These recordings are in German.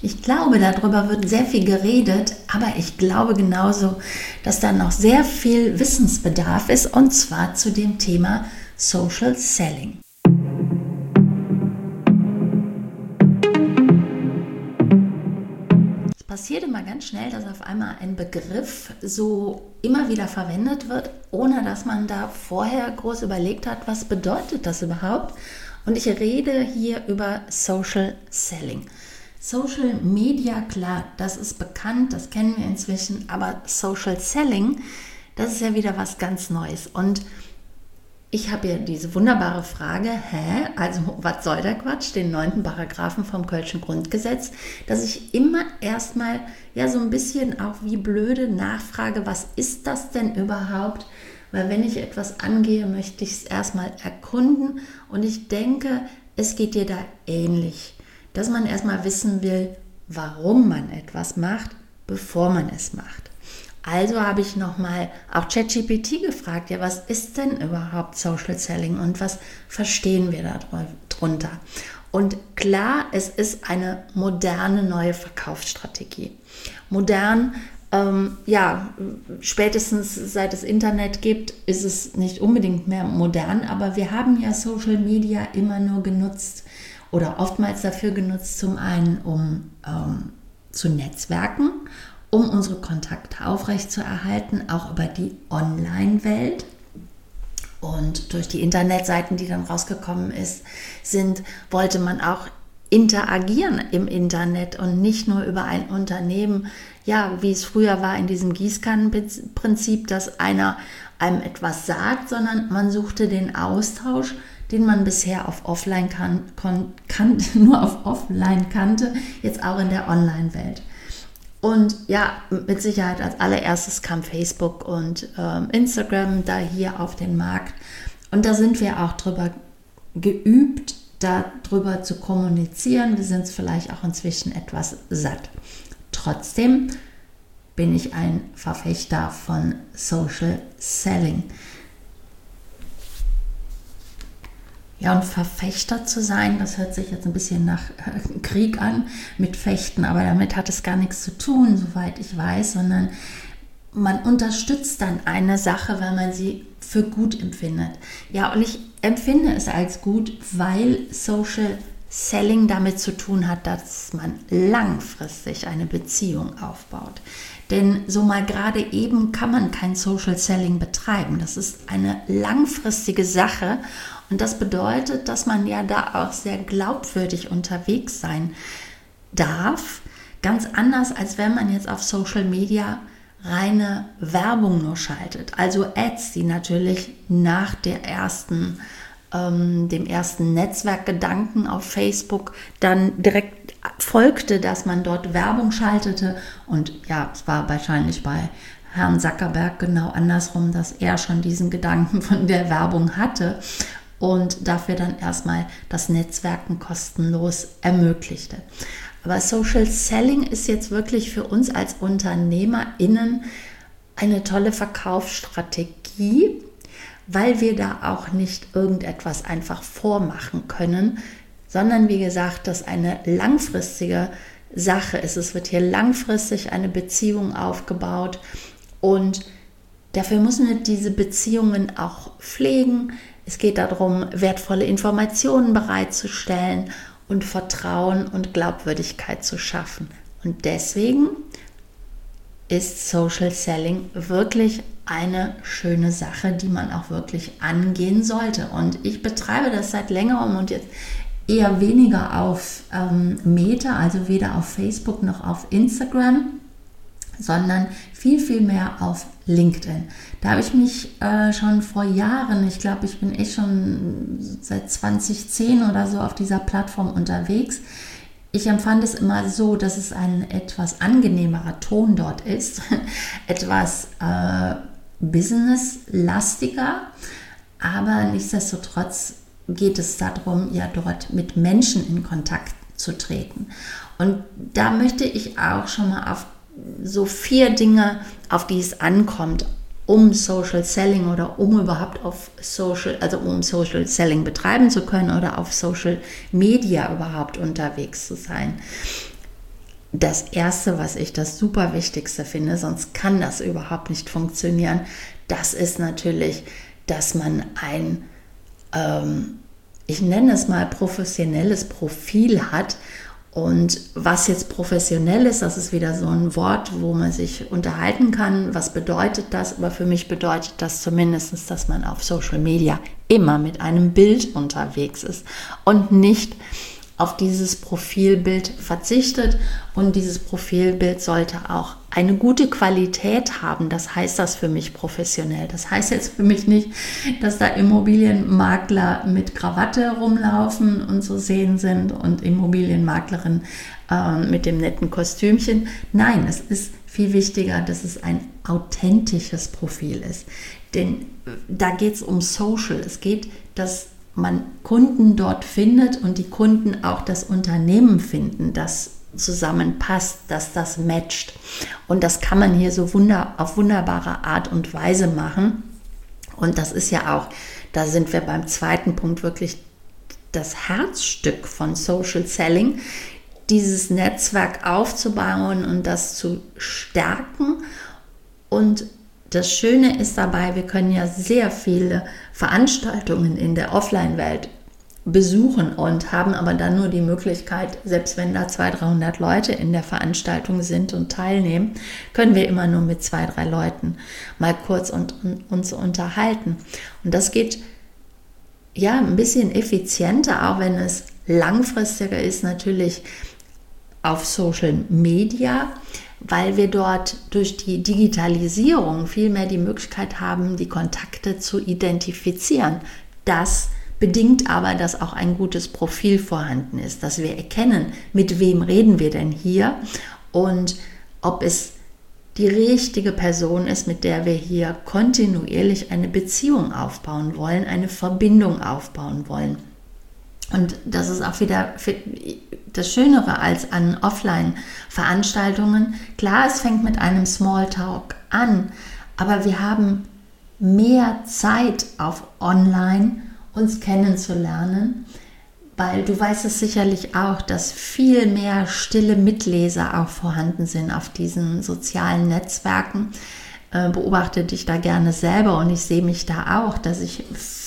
Ich glaube, darüber wird sehr viel geredet, aber ich glaube genauso, dass da noch sehr viel Wissensbedarf ist, und zwar zu dem Thema Social Selling. Es passiert immer ganz schnell, dass auf einmal ein Begriff so immer wieder verwendet wird, ohne dass man da vorher groß überlegt hat, was bedeutet das überhaupt? Und ich rede hier über Social Selling. Social Media, klar, das ist bekannt, das kennen wir inzwischen, aber Social Selling, das ist ja wieder was ganz Neues. Und ich habe ja diese wunderbare Frage, also was soll der Quatsch, den 9. Paragraphen vom Kölschen Grundgesetz, dass ich immer erstmal ja so ein bisschen auch wie blöde nachfrage, was ist das denn überhaupt? Weil wenn ich etwas angehe, möchte ich es erstmal erkunden, und ich denke, es geht dir da ähnlich, dass man erstmal wissen will, warum man etwas macht, bevor man es macht. Also habe ich nochmal auch ChatGPT gefragt, ja, was ist denn überhaupt Social Selling und was verstehen wir darunter? Und klar, es ist eine moderne neue Verkaufsstrategie. Modern, spätestens seit es Internet gibt, ist es nicht unbedingt mehr modern, aber wir haben ja Social Media immer nur genutzt oder oftmals dafür genutzt, zum einen, um zu netzwerken, um unsere Kontakte aufrechtzuerhalten, auch über die Online-Welt. Und durch die Internetseiten, die dann rausgekommen wollte man auch interagieren im Internet und nicht nur über ein Unternehmen, ja, wie es früher war in diesem Gießkannenprinzip, dass einer einem etwas sagt, sondern man suchte den Austausch, den man bisher auf Offline nur auf Offline kannte, jetzt auch in der Online-Welt. Und ja, mit Sicherheit als allererstes kam Facebook und Instagram da hier auf den Markt. Und da sind wir auch drüber geübt, darüber zu kommunizieren. Wir sind es vielleicht auch inzwischen etwas satt. Trotzdem bin ich ein Verfechter von Social Selling. Ja, und Verfechter zu sein, das hört sich jetzt ein bisschen nach Krieg an mit Fechten, aber damit hat es gar nichts zu tun, soweit ich weiß, sondern man unterstützt dann eine Sache, weil man sie für gut empfindet. Ja, und ich empfinde es als gut, weil Social Selling damit zu tun hat, dass man langfristig eine Beziehung aufbaut. Denn so mal gerade eben kann man kein Social Selling betreiben. Das ist eine langfristige Sache. Und das bedeutet, dass man ja da auch sehr glaubwürdig unterwegs sein darf. Ganz anders, als wenn man jetzt auf Social Media reine Werbung nur schaltet. Also Ads, die natürlich nach dem ersten Netzwerkgedanken auf Facebook dann direkt folgte, dass man dort Werbung schaltete. Und ja, es war wahrscheinlich bei Herrn Zuckerberg genau andersrum, dass er schon diesen Gedanken von der Werbung hatte und dafür dann erstmal das Netzwerken kostenlos ermöglichte. Aber Social Selling ist jetzt wirklich für uns als UnternehmerInnen eine tolle Verkaufsstrategie, weil wir da auch nicht irgendetwas einfach vormachen können, sondern wie gesagt, das eine langfristige Sache ist. Es wird hier langfristig eine Beziehung aufgebaut und dafür müssen wir diese Beziehungen auch pflegen. Es geht darum, wertvolle Informationen bereitzustellen und Vertrauen und Glaubwürdigkeit zu schaffen. Und deswegen ist Social Selling wirklich eine schöne Sache, die man auch wirklich angehen sollte. Und ich betreibe das seit längerem und jetzt eher weniger auf Meta, also weder auf Facebook noch auf Instagram, sondern viel, viel mehr auf LinkedIn. Da habe ich mich schon vor Jahren, ich glaube, ich bin schon seit 2010 oder so auf dieser Plattform unterwegs. Ich empfand es immer so, dass es ein etwas angenehmerer Ton dort ist, etwas businesslastiger, aber nichtsdestotrotz geht es darum, ja dort mit Menschen in Kontakt zu treten. Und da möchte ich auch schon mal auf so 4 Dinge, auf die es ankommt, um Social Selling oder um überhaupt um Social Selling betreiben zu können oder auf Social Media überhaupt unterwegs zu sein. das Erste, was ich das super Wichtigste finde, sonst kann das überhaupt nicht funktionieren, das ist natürlich, dass man ein, ich nenne es mal professionelles Profil hat. Und was jetzt professionell ist, das ist wieder so ein Wort, wo man sich unterhalten kann. Was bedeutet das? Aber für mich bedeutet das zumindest, dass man auf Social Media immer mit einem Bild unterwegs ist und nicht auf dieses Profilbild verzichtet. Und dieses Profilbild sollte auch eine gute Qualität haben. Das heißt das für mich professionell. Das heißt jetzt für mich nicht, dass da Immobilienmakler mit Krawatte rumlaufen und zu sehen sind und Immobilienmaklerin mit dem netten Kostümchen. Nein, es ist viel wichtiger, dass es ein authentisches Profil ist. Denn da geht es um Social. Es geht, dass man Kunden dort findet und die Kunden auch das Unternehmen finden, das zusammenpasst, dass das matcht. Und das kann man hier so auf wunderbare Art und Weise machen. Und das ist ja auch, da sind wir beim zweiten Punkt, wirklich das Herzstück von Social Selling, dieses Netzwerk aufzubauen und das zu stärken. Und das Schöne ist dabei, wir können ja sehr viele Veranstaltungen in der Offline-Welt besuchen und haben aber dann nur die Möglichkeit, selbst wenn da 200, 300 Leute in der Veranstaltung sind und teilnehmen, können wir immer nur mit 2, 3 Leuten mal kurz uns unterhalten. Und das geht ja ein bisschen effizienter, auch wenn es langfristiger ist, natürlich auf Social Media, weil wir dort durch die Digitalisierung viel mehr die Möglichkeit haben, die Kontakte zu identifizieren. Das bedingt aber, dass auch ein gutes Profil vorhanden ist, dass wir erkennen, mit wem reden wir denn hier und ob es die richtige Person ist, mit der wir hier kontinuierlich eine Beziehung aufbauen wollen, eine Verbindung aufbauen wollen. Und das ist auch wieder das Schönere als an Offline-Veranstaltungen. Klar, es fängt mit einem Smalltalk an, aber wir haben mehr Zeit auf Online, uns kennenzulernen, weil du weißt es sicherlich auch, dass viel mehr stille Mitleser auch vorhanden sind auf diesen sozialen Netzwerken. Beobachte dich da gerne selber und ich sehe mich da auch, dass ich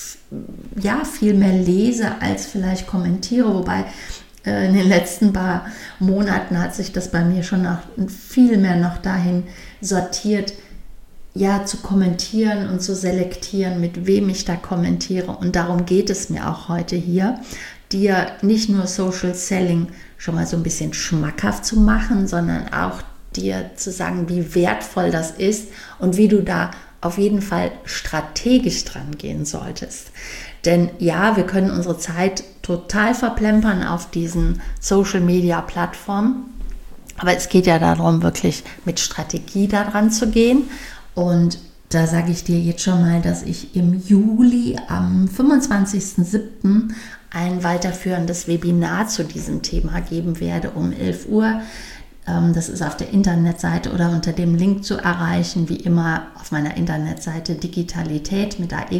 viel mehr lese als vielleicht kommentiere, wobei in den letzten paar Monaten hat sich das bei mir schon noch viel mehr noch dahin sortiert, ja, zu kommentieren und zu selektieren, mit wem ich da kommentiere. Und darum geht es mir auch heute hier, dir nicht nur Social Selling schon mal so ein bisschen schmackhaft zu machen, sondern auch dir zu sagen, wie wertvoll das ist und wie du da auf jeden Fall strategisch dran gehen solltest. Denn ja, wir können unsere Zeit total verplempern auf diesen Social-Media-Plattformen, aber es geht ja darum, wirklich mit Strategie daran zu gehen. Und da sage ich dir jetzt schon mal, dass ich im Juli am 25.07. ein weiterführendes Webinar zu diesem Thema geben werde um 11 Uhr. Das ist auf der Internetseite oder unter dem Link zu erreichen, wie immer auf meiner Internetseite digitalität mit ae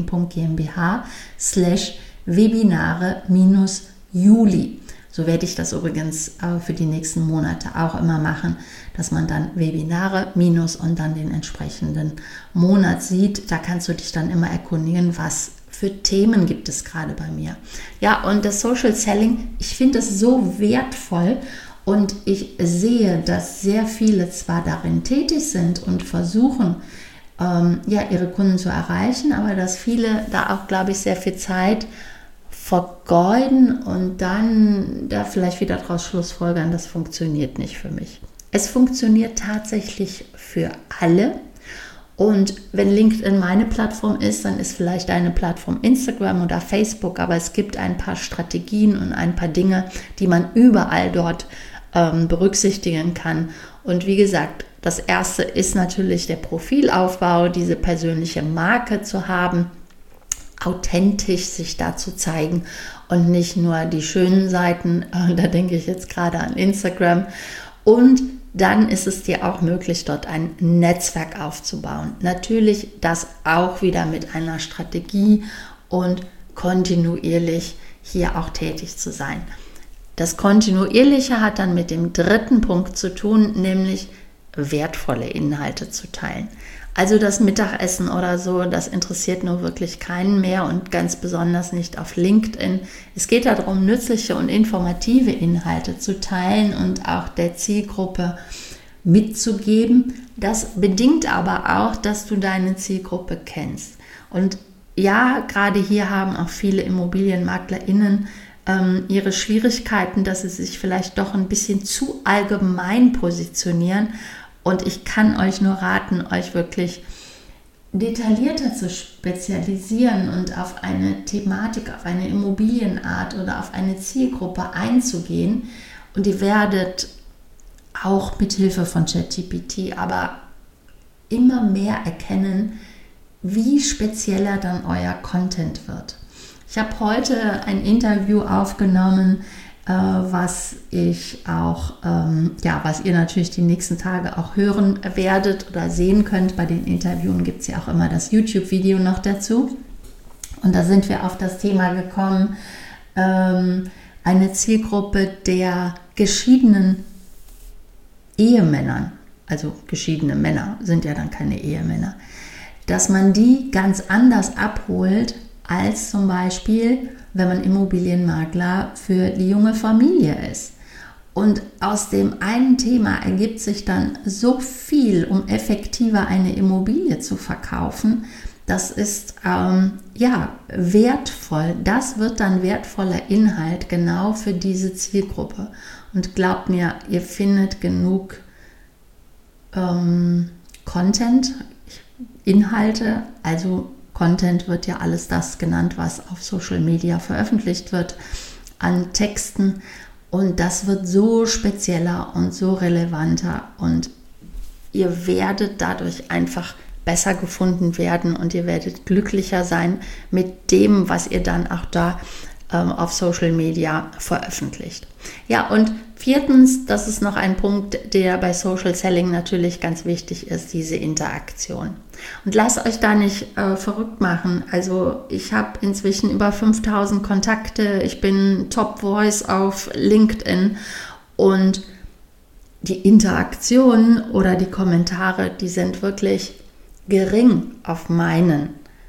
geschrieben.gmbh/Webinare-Juli. So werde ich das übrigens für die nächsten Monate auch immer machen, dass man dann Webinare minus und dann den entsprechenden Monat sieht. Da kannst du dich dann immer erkundigen, was für Themen gibt es gerade bei mir. Ja, und das Social Selling, ich finde es so wertvoll. Und ich sehe, dass sehr viele zwar darin tätig sind und versuchen, ihre Kunden zu erreichen, aber dass viele da auch, glaube ich, sehr viel Zeit vergeuden und dann da vielleicht wieder daraus schlussfolgern, das funktioniert nicht für mich. Es funktioniert tatsächlich für alle. Und wenn LinkedIn meine Plattform ist, dann ist vielleicht deine Plattform Instagram oder Facebook, aber es gibt ein paar Strategien und ein paar Dinge, die man überall dort berücksichtigen kann. Und wie gesagt, das erste ist natürlich der Profilaufbau, diese persönliche Marke zu haben, authentisch sich da zu zeigen und nicht nur die schönen Seiten, da denke ich jetzt gerade an Instagram. Und dann ist es dir auch möglich, dort ein Netzwerk aufzubauen. Natürlich das auch wieder mit einer Strategie und kontinuierlich hier auch tätig zu sein. Das Kontinuierliche hat dann mit dem dritten Punkt zu tun, nämlich wertvolle Inhalte zu teilen. Also das Mittagessen oder so, das interessiert nur wirklich keinen mehr und ganz besonders nicht auf LinkedIn. Es geht darum, nützliche und informative Inhalte zu teilen und auch der Zielgruppe mitzugeben. Das bedingt aber auch, dass du deine Zielgruppe kennst. Und ja, gerade hier haben auch viele ImmobilienmaklerInnen ihre Schwierigkeiten, dass sie sich vielleicht doch ein bisschen zu allgemein positionieren. Und ich kann euch nur raten, euch wirklich detaillierter zu spezialisieren und auf eine Thematik, auf eine Immobilienart oder auf eine Zielgruppe einzugehen. Und ihr werdet auch mit Hilfe von ChatGPT aber immer mehr erkennen, wie spezieller dann euer Content wird. Ich habe heute ein Interview aufgenommen, was ich auch, was ihr natürlich die nächsten Tage auch hören werdet oder sehen könnt. Bei den Interviewen gibt es ja auch immer das YouTube-Video noch dazu. Und da sind wir auf das Thema gekommen, eine Zielgruppe der geschiedenen Ehemännern, also geschiedene Männer sind ja dann keine Ehemänner, dass man die ganz anders abholt als zum Beispiel, wenn man Immobilienmakler für die junge Familie ist. Und aus dem einen Thema ergibt sich dann so viel, um effektiver eine Immobilie zu verkaufen. Das ist wertvoll. Das wird dann wertvoller Inhalt genau für diese Zielgruppe. Und glaubt mir, ihr findet genug Content, Inhalte, also Content wird ja alles das genannt, was auf Social Media veröffentlicht wird, an Texten. Und das wird so spezieller und so relevanter. Und ihr werdet dadurch einfach besser gefunden werden und ihr werdet glücklicher sein mit dem, was ihr dann auch da auf Social Media veröffentlicht. Ja, und viertens, das ist noch ein Punkt, der bei Social Selling natürlich ganz wichtig ist, diese Interaktion. Und lasst euch da nicht verrückt machen. Also ich habe inzwischen über 5000 Kontakte, ich bin Top Voice auf LinkedIn und die Interaktion oder die Kommentare, die sind wirklich gering auf meinen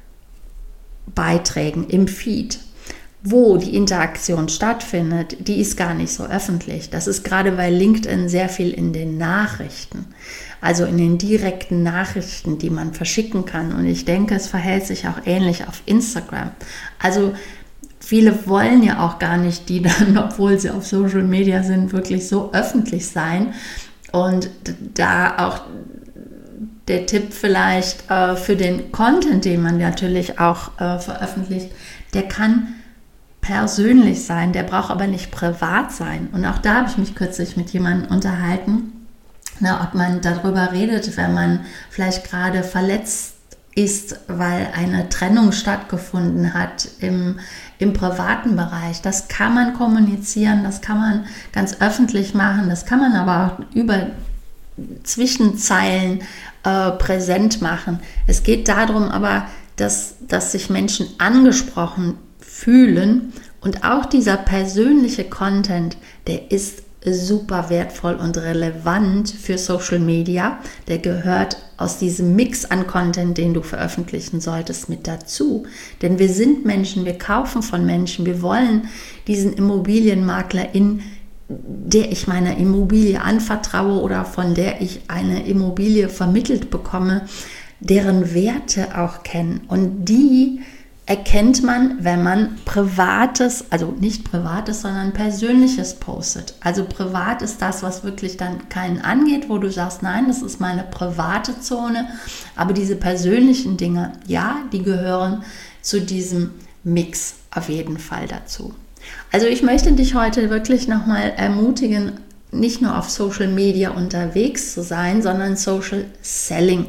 Beiträgen im Feed. Wo die Interaktion stattfindet, die ist gar nicht so öffentlich. Das ist gerade bei LinkedIn sehr viel in den Nachrichten, also in den direkten Nachrichten, die man verschicken kann. Und ich denke, es verhält sich auch ähnlich auf Instagram. Also viele wollen ja auch gar nicht, die dann, obwohl sie auf Social Media sind, wirklich so öffentlich sein. Und da auch der Tipp vielleicht für den Content, den man natürlich auch veröffentlicht, der kann persönlich sein, der braucht aber nicht privat sein. Und auch da habe ich mich kürzlich mit jemandem unterhalten, ob man darüber redet, wenn man vielleicht gerade verletzt ist, weil eine Trennung stattgefunden hat im privaten Bereich. Das kann man kommunizieren, das kann man ganz öffentlich machen, das kann man aber auch über Zwischenzeilen präsent machen. Es geht darum aber, dass sich Menschen angesprochen fühlen und auch dieser persönliche Content, der ist super wertvoll und relevant für Social Media. Der gehört aus diesem Mix an Content, den du veröffentlichen solltest, mit dazu. Denn wir sind Menschen, wir kaufen von Menschen, wir wollen diesen Immobilienmakler, der ich meine Immobilie anvertraue oder von der ich eine Immobilie vermittelt bekomme, deren Werte auch kennen. Und die erkennt man, wenn man Privates, also nicht Privates, sondern Persönliches postet. Also privat ist das, was wirklich dann keinen angeht, wo du sagst, nein, das ist meine private Zone. Aber diese persönlichen Dinge, ja, die gehören zu diesem Mix auf jeden Fall dazu. Also ich möchte dich heute wirklich nochmal ermutigen, nicht nur auf Social Media unterwegs zu sein, sondern Social Selling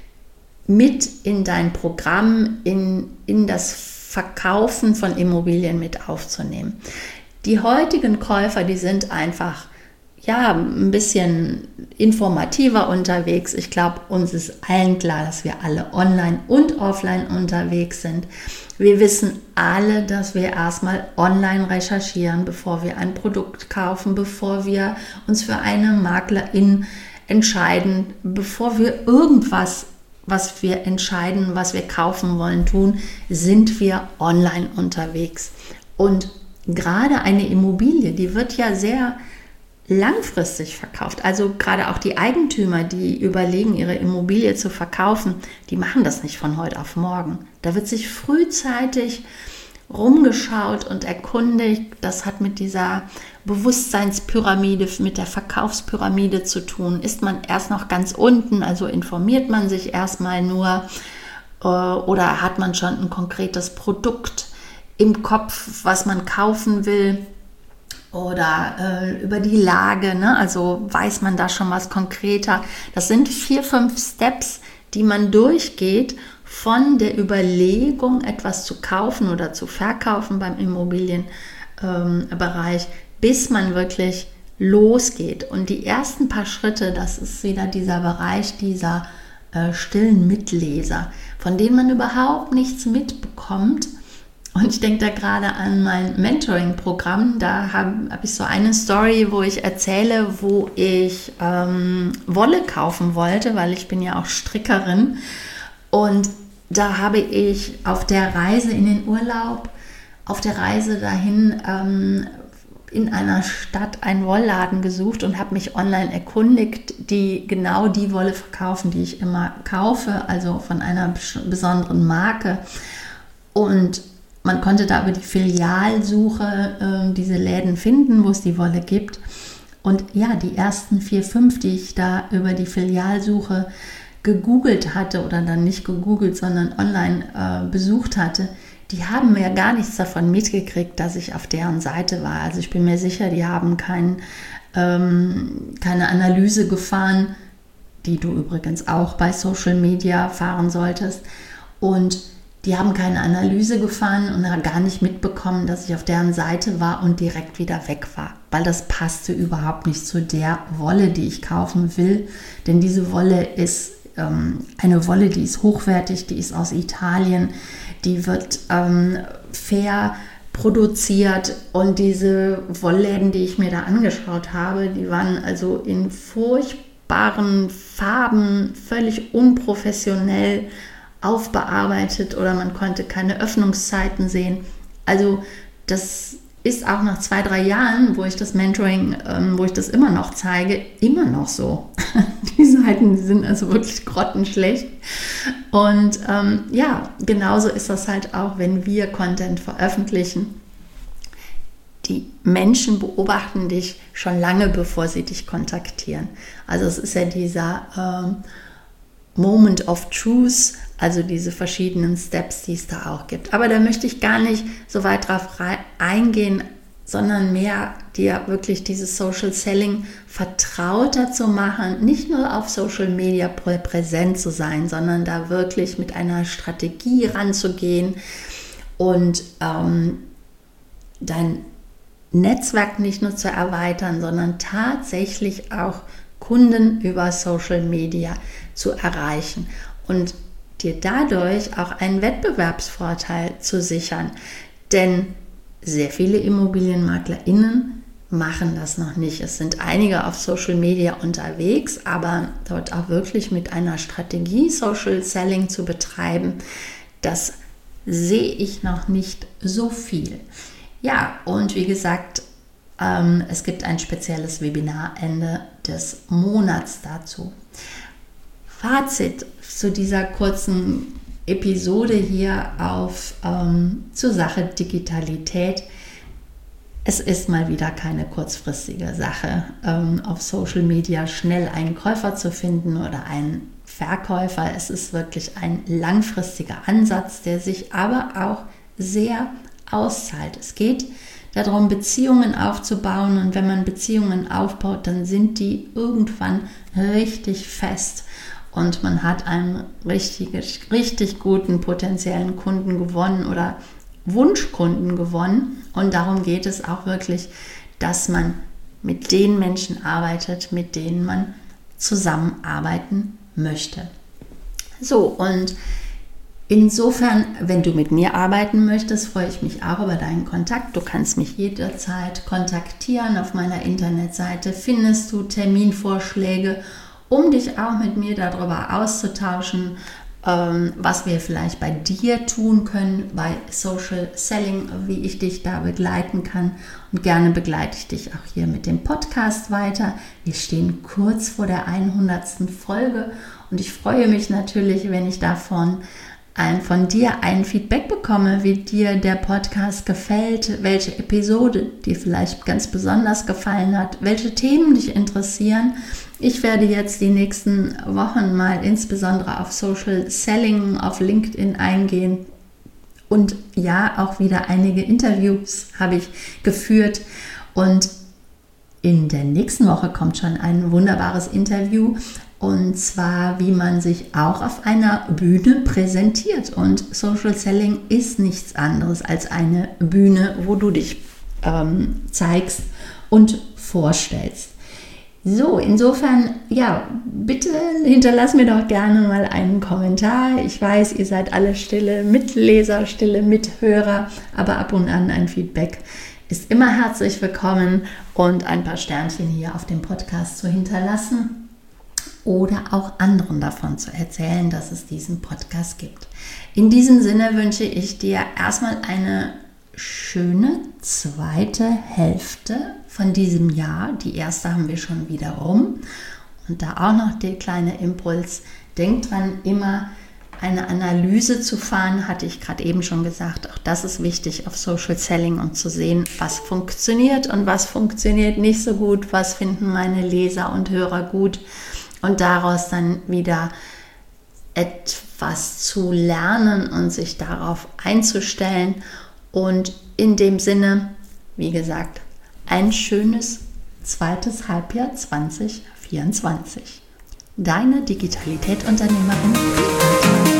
mit in dein Programm, in das Verkaufen von Immobilien mit aufzunehmen. Die heutigen Käufer, die sind einfach ja, ein bisschen informativer unterwegs. Ich glaube, uns ist allen klar, dass wir alle online und offline unterwegs sind. Wir wissen alle, dass wir erstmal online recherchieren, bevor wir ein Produkt kaufen, bevor wir uns für eine Maklerin entscheiden, bevor wir irgendwas, was wir entscheiden, was wir kaufen wollen, tun, sind wir online unterwegs. Und gerade eine Immobilie, die wird ja sehr langfristig verkauft. Also gerade auch die Eigentümer, die überlegen, ihre Immobilie zu verkaufen, die machen das nicht von heute auf morgen. Da wird sich frühzeitig rumgeschaut und erkundigt. Das hat mit dieser Bewusstseinspyramide, mit der Verkaufspyramide zu tun. Ist man erst noch ganz unten, also informiert man sich erstmal nur, oder hat man schon ein konkretes Produkt im Kopf, was man kaufen will? Oder über die Lage, ne? Also weiß man da schon was konkreter. Das sind 4, 5 Steps, die man durchgeht von der Überlegung, etwas zu kaufen oder zu verkaufen beim Immobilienbereich, bis man wirklich losgeht. Und die ersten paar Schritte, das ist wieder dieser Bereich dieser stillen Mitleser, von denen man überhaupt nichts mitbekommt. Und ich denke da gerade an mein Mentoring-Programm. Da hab ich so eine Story, wo ich erzähle, wo ich Wolle kaufen wollte, weil ich bin ja auch Strickerin. Und da habe ich auf der Reise in den Urlaub, auf der Reise dahin in einer Stadt einen Wollladen gesucht und habe mich online erkundigt, die genau die Wolle verkaufen, die ich immer kaufe, also von einer besonderen Marke. Und man konnte da über die Filialsuche diese Läden finden, wo es die Wolle gibt. Und ja, die ersten 4, 5, die ich da über die Filialsuche gegoogelt hatte oder dann nicht gegoogelt, sondern online besucht hatte, die haben mir gar nichts davon mitgekriegt, dass ich auf deren Seite war. Also ich bin mir sicher, die haben keine Analyse gefahren, die du übrigens auch bei Social Media fahren solltest. Und die haben keine Analyse gefahren und haben gar nicht mitbekommen, dass ich auf deren Seite war und direkt wieder weg war, weil das passte überhaupt nicht zu der Wolle, die ich kaufen will. Denn diese Wolle ist eine Wolle, die ist hochwertig, die ist aus Italien, die wird fair produziert und diese Wollläden, die ich mir da angeschaut habe, die waren also in furchtbaren Farben, völlig unprofessionell aufbearbeitet oder man konnte keine Öffnungszeiten sehen. Also das ist auch nach 2, 3 Jahren, wo ich das Mentoring, wo ich das immer noch zeige, immer noch so. Die Seiten sind also wirklich grottenschlecht. Und ja, genauso ist das halt auch, wenn wir Content veröffentlichen. Die Menschen beobachten dich schon lange, bevor sie dich kontaktieren. Also es ist ja dieser Moment of Truth, also diese verschiedenen Steps, die es da auch gibt. Aber da möchte ich gar nicht so weit drauf eingehen, sondern mehr dir wirklich dieses Social Selling vertrauter zu machen, nicht nur auf Social Media präsent zu sein, sondern da wirklich mit einer Strategie ranzugehen und dein Netzwerk nicht nur zu erweitern, sondern tatsächlich auch Kunden über Social Media zu erreichen und dir dadurch auch einen Wettbewerbsvorteil zu sichern. Denn sehr viele ImmobilienmaklerInnen machen das noch nicht. Es sind einige auf Social Media unterwegs, aber dort auch wirklich mit einer Strategie Social Selling zu betreiben, das sehe ich noch nicht so viel. Ja, und wie gesagt, es gibt ein spezielles Webinar Ende des Monats dazu. Fazit zu dieser kurzen Episode hier zur Sache Digitalität. Es ist mal wieder keine kurzfristige Sache, auf Social Media schnell einen Käufer zu finden oder einen Verkäufer. Es ist wirklich ein langfristiger Ansatz, der sich aber auch sehr auszahlt. Es geht darum, Beziehungen aufzubauen, und wenn man Beziehungen aufbaut, dann sind die irgendwann richtig fest. Und man hat einen richtig guten potenziellen Kunden gewonnen oder Wunschkunden gewonnen. Und darum geht es auch wirklich, dass man mit den Menschen arbeitet, mit denen man zusammenarbeiten möchte. So, und insofern, wenn du mit mir arbeiten möchtest, freue ich mich auch über deinen Kontakt. Du kannst mich jederzeit kontaktieren. Auf meiner Internetseite findest du Terminvorschläge, um dich auch mit mir darüber auszutauschen, was wir vielleicht bei dir tun können, bei Social Selling, wie ich dich da begleiten kann. Und gerne begleite ich dich auch hier mit dem Podcast weiter. Wir stehen kurz vor der 100. Folge und ich freue mich natürlich, wenn ich davon von dir ein Feedback bekomme, wie dir der Podcast gefällt, welche Episode dir vielleicht ganz besonders gefallen hat, welche Themen dich interessieren. Ich werde jetzt die nächsten Wochen mal insbesondere auf Social Selling, auf LinkedIn eingehen und ja, auch wieder einige Interviews habe ich geführt und in der nächsten Woche kommt schon ein wunderbares Interview. Und zwar, wie man sich auch auf einer Bühne präsentiert. Und Social Selling ist nichts anderes als eine Bühne, wo du dich zeigst und vorstellst. So, insofern, ja, bitte hinterlass mir doch gerne mal einen Kommentar. Ich weiß, ihr seid alle stille Mitleser, stille Mithörer, aber ab und an ein Feedback ist immer herzlich willkommen und ein paar Sternchen hier auf dem Podcast zu hinterlassen. Oder auch anderen davon zu erzählen, dass es diesen Podcast gibt. In diesem Sinne wünsche ich dir erstmal eine schöne zweite Hälfte von diesem Jahr. Die erste haben wir schon wieder rum. Und da auch noch der kleine Impuls. Denk dran, immer eine Analyse zu fahren, hatte ich gerade eben schon gesagt. Auch das ist wichtig auf Social Selling, um zu sehen, was funktioniert und was funktioniert nicht so gut. Was finden meine Leser und Hörer gut. Und daraus dann wieder etwas zu lernen und sich darauf einzustellen. Und in dem Sinne, wie gesagt, ein schönes zweites Halbjahr 2024. Deine Digitalität-Unternehmerin.